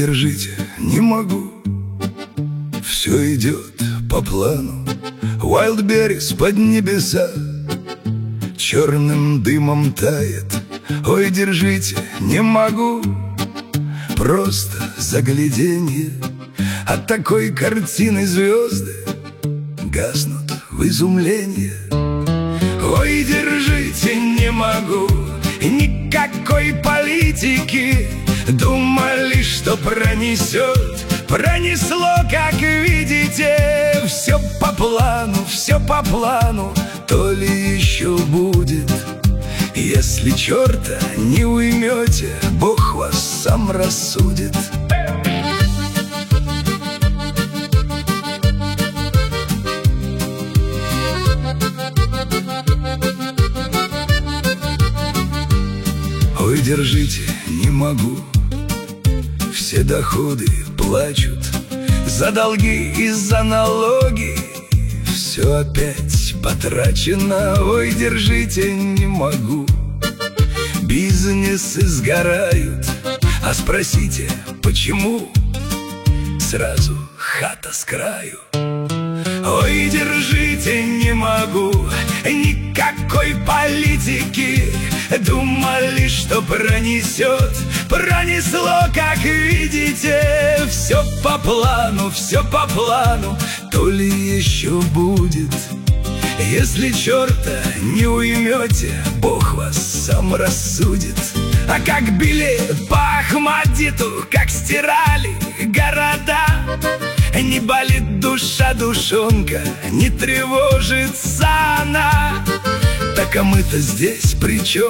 держите, не могу. Все идет по плану. Wildberries под небеса черным дымом тает. Ой, держите, не могу. Просто загляденье. От такой картины звезды гаснут в изумлении. Ой, держите, не могу. Никакой политики. Думали, что пронесет. Пронесло, как видите. Все по плану, все по плану. То ли еще будет. Если черта не уймете, Бог вас сам рассудит. Ой, держите, не могу. Все доходы плачут за долги и за налоги. Все опять потрачено. Ой, держите, не могу. Бизнесы сгорают. А спросите, почему? Сразу хата с краю. Ой, держите, не могу. Никакой политики. Думали, что пронесет. Пронесло, как видите. Все по плану, все по плану. То ли еще будет. Если черта не уймете, Бог вас сам рассудит. А как били по Ахмадиту, как стирали города, не болит душа, душонка, не тревожится она. Так а мы-то здесь при чем?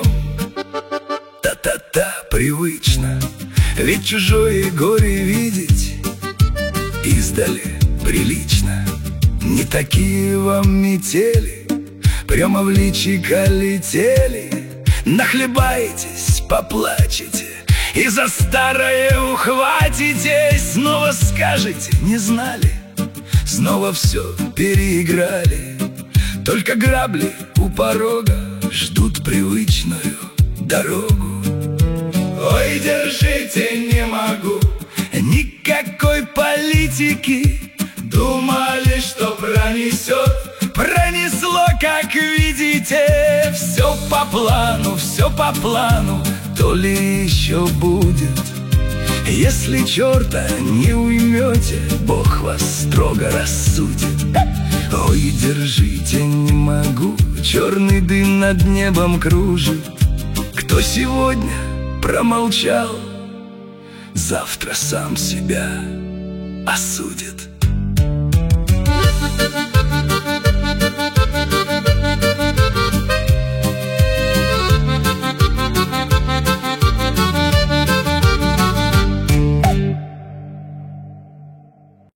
Та-та-та, привычно. Ведь чужое горе видеть издали прилично. Не такие вам метели, прямо в личико летели. Нахлебаетесь, поплачете и за старое ухватитесь. Снова скажете, не знали, снова все переиграли. Только грабли у порога ждут привычную дорогу. Ой, держите, не могу. Никакой политики. Думали, что пронесет. Пронесло, как видите. Все по плану, все по плану. То ли еще будет. Если черта не уймете, Бог вас строго рассудит. Ой, держите, не могу. Черный дым над небом кружит. Кто сегодня промолчал, завтра сам себя осудит.